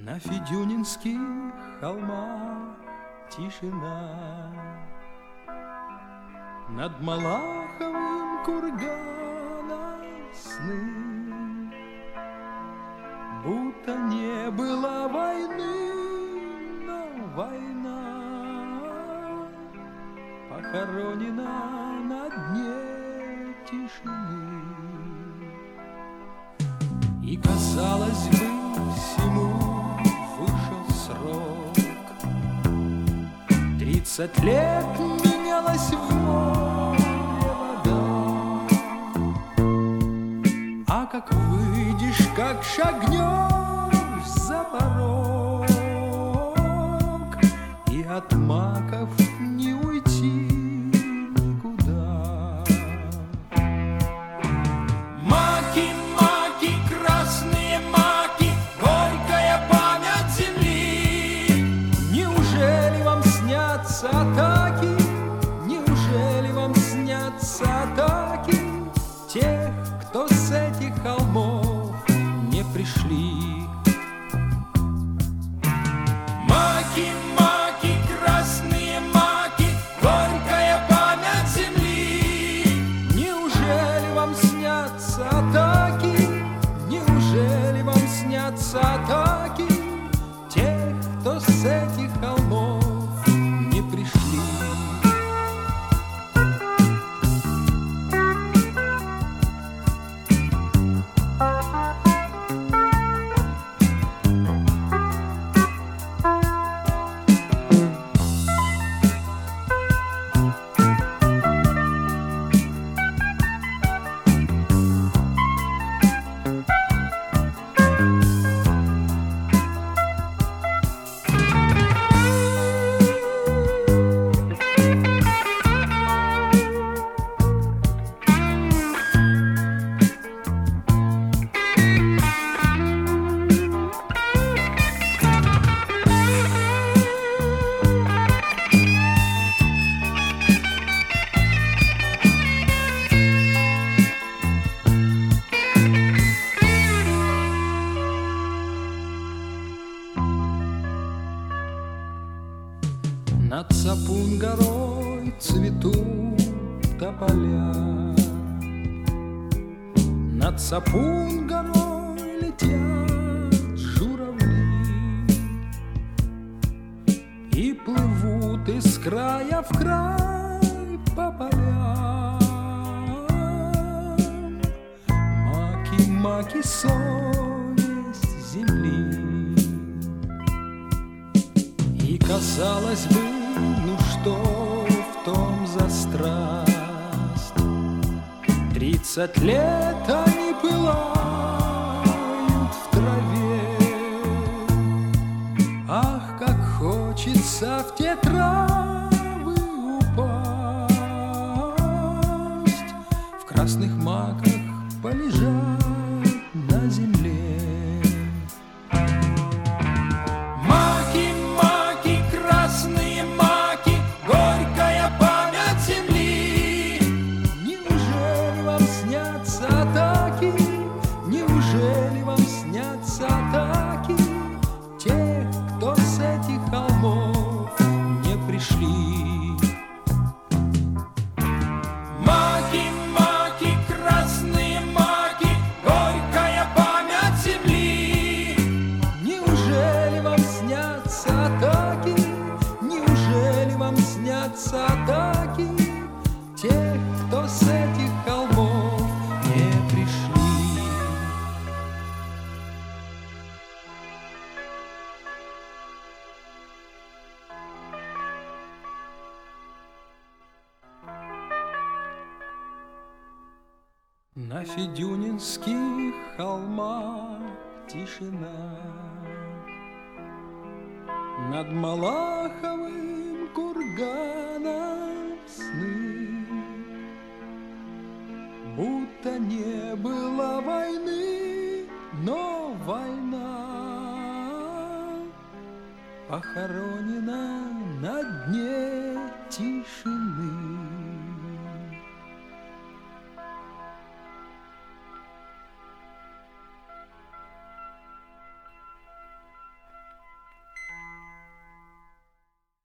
На Федюнинских холмах тишина, над Малаховым курганом сны, будто не было войны, но война похоронена на дне тишины. И казалось бы, всему вышел срок. 30 лет менялась в море вода, а как выйдешь, как шагнешь за порог, и от маков не уйти никуда. Маки, маки, красные маки, горькая память земли. Неужели вам снятся атаки? Неужели вам снятся атаки тех, кто с этих холмов не пришли? Маки, маки, красные маки, горькая память земли. Неужели вам снятся атаки? Неужели вам снятся атаки тех, кто с этих холмов не пришли? Над Сапун-горой цветут тополя, над Сапун-горой летят журавли и плывут из края в край по полям. Маки, маки, совесть земли. И казалось бы, ну что в том за страсть? 30 лет они пылают в траве. Ах, как хочется в те травы упасть, в красных маках полежать на земле. Неужели вам снятся атаки тех, кто с этих холмов не пришли? Маки, маки, красные маки, горькая память земли. Неужели вам снятся атаки? Неужели вам снятся атаки тех, кто с этих холмов не пришли? На Федюнинских холмах тишина, над Малаховым курганом сны, будто не было войны, но война похоронена на дне тишины.